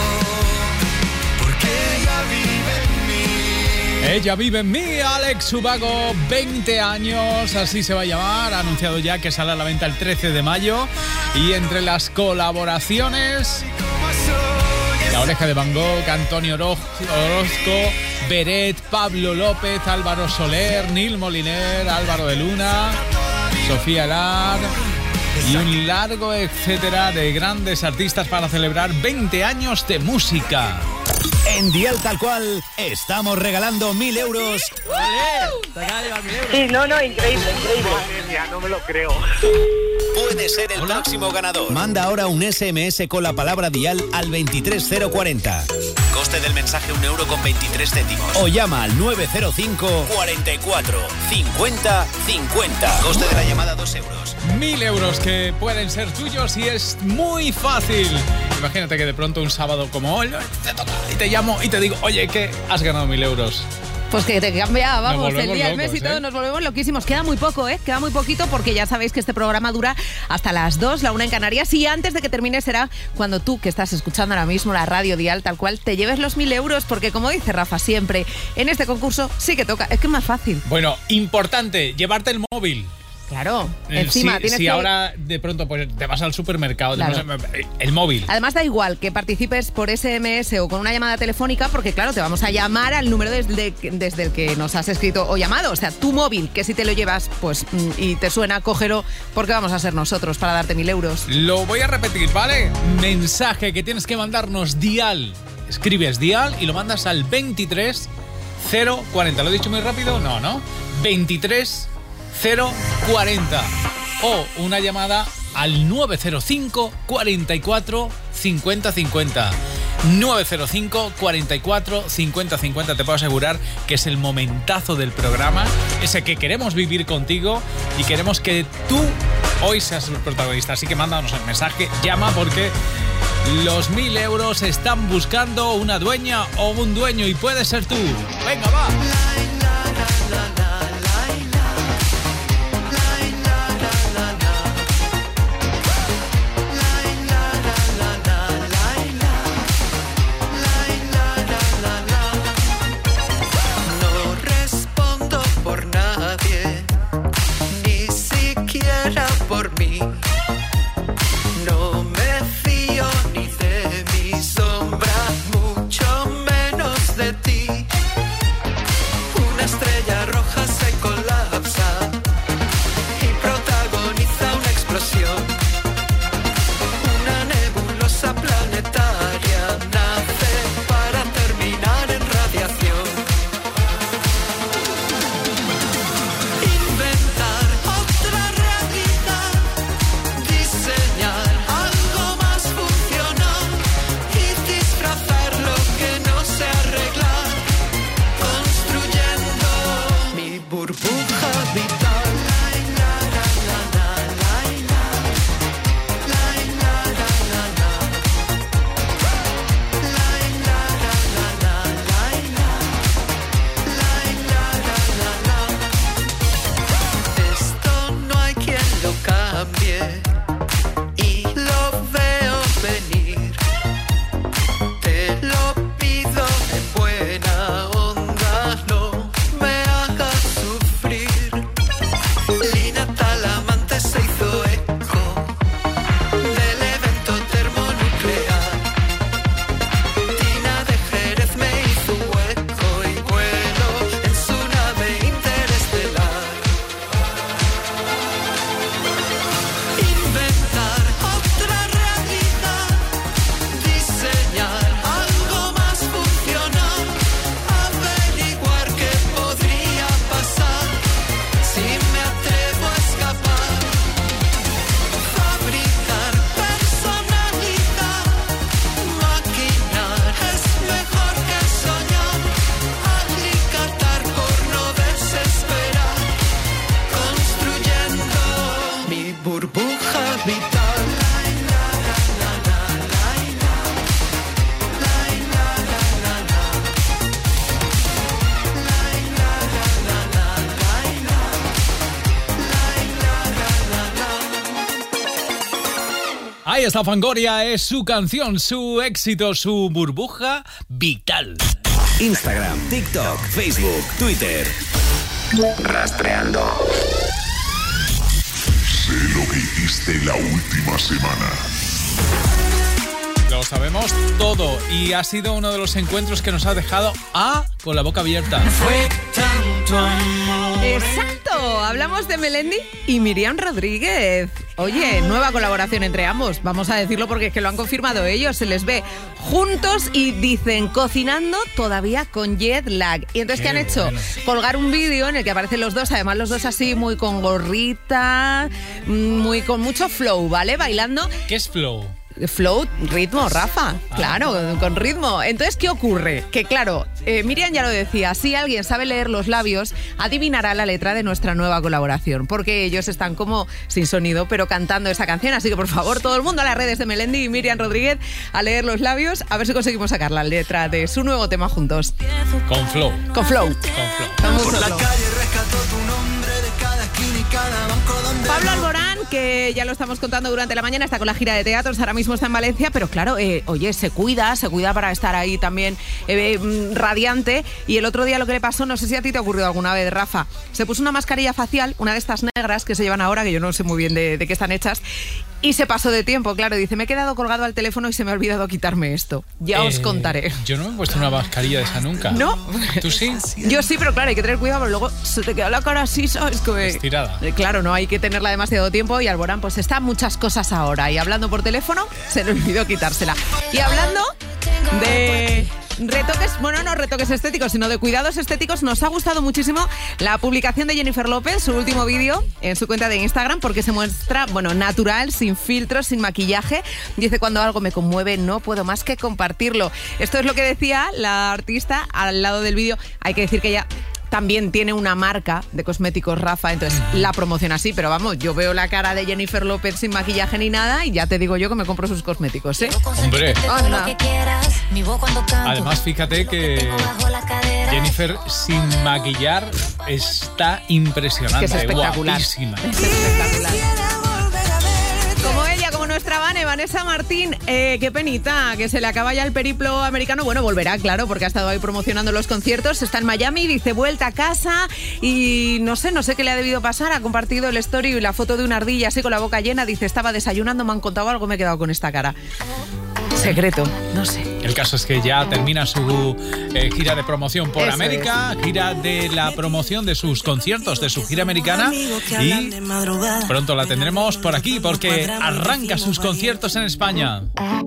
Speaker 12: porque ella vive en mí.
Speaker 1: Ella vive en mí, Alex Ubago, 20 años, así se va a llamar. Ha anunciado ya que sale a la venta el 13 de mayo. Y entre las colaboraciones, La Oreja de Van Gogh, Antonio Orozco, Beret, Pablo López, Álvaro Soler, Nil Moliner, Álvaro de Luna, Sofía Lar y un largo etcétera de grandes artistas para celebrar 20 años de música.
Speaker 11: En Dial Tal Cual estamos regalando 1.000 euros.
Speaker 19: Sí, no, increíble.
Speaker 20: Madre mía, no me lo creo.
Speaker 11: Puede ser el próximo ganador. Manda ahora un SMS con la palabra Dial al 23040. Coste del mensaje €1,23. O llama al 905 44 50 50. Coste de la llamada €2.
Speaker 1: 1.000 euros que pueden ser tuyos y es muy fácil. Imagínate que de pronto un sábado como hoy te toca y te llamo y te digo, oye, que has ganado 1.000 euros.
Speaker 13: Pues que te cambia, vamos, el día,
Speaker 1: locos,
Speaker 13: el mes y todo, nos volvemos loquísimos. Queda muy poco, queda muy poquito, porque ya sabéis que este programa dura hasta las 2, la 1 en Canarias, y antes de que termine será cuando tú, que estás escuchando ahora mismo la radio Dial Tal Cual, te lleves los 1.000 euros, porque como dice Rafa siempre, en este concurso sí que toca, es que es más fácil.
Speaker 1: Bueno, importante, llevarte el móvil.
Speaker 13: Claro, encima tienes que...
Speaker 1: ahora de pronto pues, te vas al supermercado,
Speaker 13: claro.
Speaker 1: El móvil.
Speaker 13: Además da igual que participes por SMS o con una llamada telefónica, porque claro, te vamos a llamar al número desde el que nos has escrito o llamado. O sea, tu móvil, que si te lo llevas pues y te suena, cógelo, porque vamos a ser nosotros para darte 1.000 euros.
Speaker 1: Lo voy a repetir, ¿vale? Mensaje que tienes que mandarnos Dial. Escribes Dial y lo mandas al 23040. ¿Lo he dicho muy rápido? No. 23040 o una llamada al 905 44 50 50. 905 44 50 50. Te puedo asegurar que es el momentazo del programa, ese que queremos vivir contigo y queremos que tú hoy seas el protagonista. Así que mándanos el mensaje, llama, porque los 1.000 euros están buscando una dueña o un dueño y puede ser tú. Venga, va. Ahí está Fangoria, es su canción, su éxito, su burbuja vital.
Speaker 11: Instagram, TikTok, Facebook, Twitter.
Speaker 6: Rastreando.
Speaker 8: Sé lo que hiciste la última semana.
Speaker 1: Lo sabemos todo y ha sido uno de los encuentros que nos ha dejado con la boca abierta.
Speaker 12: Fue tanto amor.
Speaker 13: Exacto, hablamos de Melendi y Miriam Rodríguez. Oye, nueva colaboración entre ambos, vamos a decirlo porque es que lo han confirmado ellos, se les ve juntos y dicen cocinando todavía con jet lag. Y entonces, ¿qué han hecho? Bueno. Colgar un vídeo en el que aparecen los dos, además los dos así muy con gorrita, muy con mucho flow, ¿vale? Bailando.
Speaker 1: ¿Qué es flow?
Speaker 13: Flow, ritmo, Rafa, claro, con ritmo. Entonces, ¿qué ocurre? Que claro, Miriam ya lo decía, si alguien sabe leer los labios, adivinará la letra de nuestra nueva colaboración, porque ellos están como sin sonido, pero cantando esa canción. Así que, por favor, todo el mundo a las redes de Melendi y Miriam Rodríguez a leer los labios, a ver si conseguimos sacar la letra de su nuevo tema juntos.
Speaker 1: Con flow.
Speaker 13: Con flow.
Speaker 1: Con flow.
Speaker 13: Con mucho
Speaker 12: Por la
Speaker 13: flow.
Speaker 12: calle rescató tu nombre de cada esquina y cada banco donde...
Speaker 13: Pablo Alborán, que ya lo estamos contando durante la mañana, está con la gira de teatros, ahora mismo está en Valencia, pero claro, oye, se cuida para estar ahí también radiante. Y el otro día lo que le pasó, no sé si a ti te ha ocurrido alguna vez, Rafa, se puso una mascarilla facial, una de estas negras que se llevan ahora, que yo no sé muy bien de qué están hechas, y se pasó de tiempo, claro, dice, me he quedado colgado al teléfono y se me ha olvidado quitarme esto. Ya os contaré.
Speaker 1: Yo no me he puesto una mascarilla de esa nunca.
Speaker 13: ¿No?
Speaker 1: ¿Tú sí?
Speaker 13: Yo sí, pero claro, hay que tener cuidado, porque luego se te queda la cara así, ¿sabes?
Speaker 1: Estirada.
Speaker 13: Claro, no hay que tenerla demasiado tiempo y Alborán pues está muchas cosas ahora y hablando por teléfono se le olvidó quitársela. Y hablando de retoques, bueno, no retoques estéticos, sino de cuidados estéticos, nos ha gustado muchísimo la publicación de Jennifer López, su último vídeo en su cuenta de Instagram, porque se muestra, bueno, natural, sin filtros, sin maquillaje. Dice, cuando algo me conmueve no puedo más que compartirlo. Esto es lo que decía la artista al lado del vídeo. Hay que decir que ella también tiene una marca de cosméticos, Rafa, entonces la promociona así, pero vamos, yo veo la cara de Jennifer López sin maquillaje ni nada y ya te digo yo que me compro sus cosméticos, ¿eh?
Speaker 1: Hombre.
Speaker 13: Anda.
Speaker 1: Además, fíjate que Jennifer sin maquillar está impresionante,
Speaker 13: es que es espectacular.
Speaker 1: Guapísima.
Speaker 13: Es espectacular. Como ella, como nuestra Vanessa Martín, qué penita, que se le acaba ya el periplo americano. Bueno, volverá, claro, porque ha estado ahí promocionando los conciertos. Está en Miami, dice vuelta a casa y no sé qué le ha debido pasar. Ha compartido el story y la foto de una ardilla así con la boca llena. Dice, estaba desayunando, me han contado algo, me he quedado con esta cara. Secreto, no sé.
Speaker 1: El caso es que ya termina su gira de promoción por América, gira de la promoción de sus conciertos, de su gira americana, y pronto la tendremos por aquí porque arranca sus conciertos en España.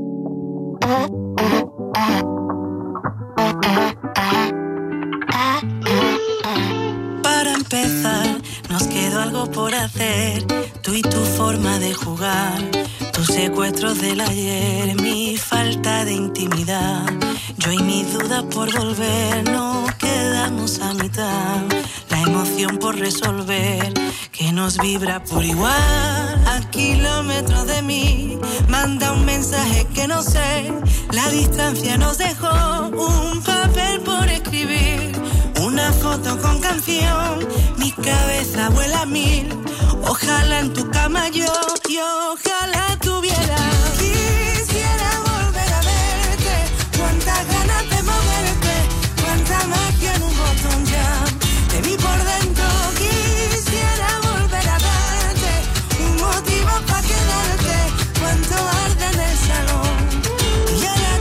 Speaker 12: Para empezar, nos quedó algo por hacer, tú y tu forma de jugar, tus secuestros del ayer, mi falta de intimidad, yo y mis dudas por volver, nos quedamos a mitad, la emoción por resolver, que nos vibra por igual, a kilómetros de mí, manda un mensaje que no sé, la distancia nos dejó, un papel por escribir, una foto con canción, mi cabeza vuela a mil. Ojalá en tu cama yo ojalá tuviera. Quisiera volver a verte, cuántas ganas de moverte, cuánta magia en un botón ya. Te vi por dentro, quisiera volver a darte un motivo para quedarte, cuánto arde en el salón. Y ahora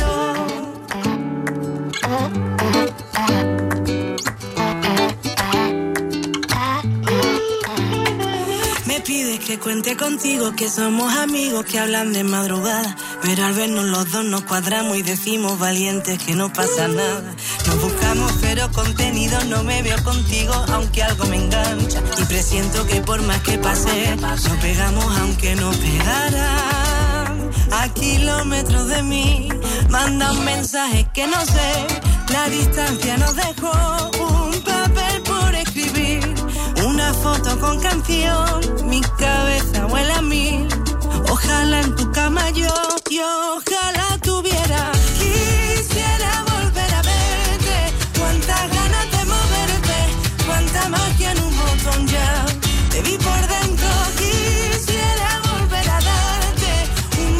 Speaker 12: pides que cuente contigo, que somos amigos que hablan de madrugada, pero al vernos los dos nos cuadramos y decimos valientes que no pasa nada. Nos buscamos pero contenido, no me veo contigo aunque algo me engancha y presiento que por más que pase nos pegamos aunque no pegaran. A kilómetros de mí manda un mensaje que no sé, la distancia nos dejó, un papel por escribir, una foto con canción, mi cabeza vuela a mil. Ojalá en tu cama yo ojalá tuviera. Quisiera volver a verte, cuántas ganas de moverte, cuánta magia en un botón ya. Te vi por dentro, quisiera volver a darte un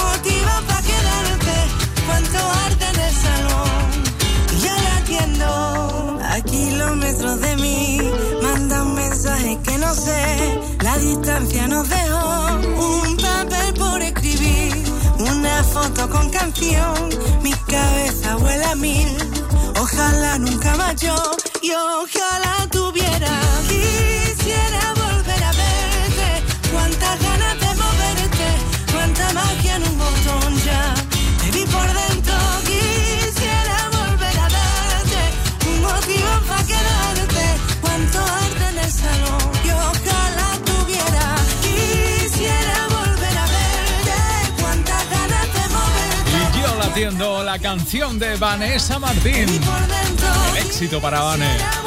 Speaker 12: sé, la distancia nos dejó un papel por escribir, una foto con canción, mi cabeza vuela a mil. Ojalá nunca más yo, y ojalá tuviera. Quisiera volver a verte, cuántas ganas de moverte, cuánta magia en un botón ya. Te vi por dentro, quisiera volver a darte un motivo para quedarte, cuánto arte en el salón, y ojalá tuviera. Quisiera volver a verte, cuántas ganas de moverte.
Speaker 1: Y yo latiendo la canción de Vanessa Martín. El éxito para Vane.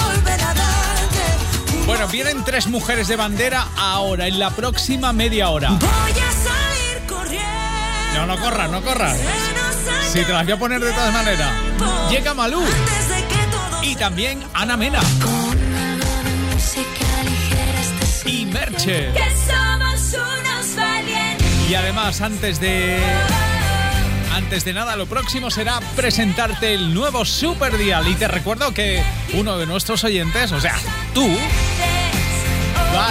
Speaker 1: Bueno, vienen 3 mujeres de bandera ahora, en la próxima media hora.
Speaker 12: Voy a salir corriendo.
Speaker 1: No corras, no corras. Si te las voy a poner de todas maneras. Llega Malú. Y también Ana Mena. Y Merche.
Speaker 17: Que somos unos valientes.
Speaker 1: Y además, antes de nada, lo próximo será presentarte el nuevo Super Dial. Y te recuerdo que uno de nuestros oyentes, o sea, tú,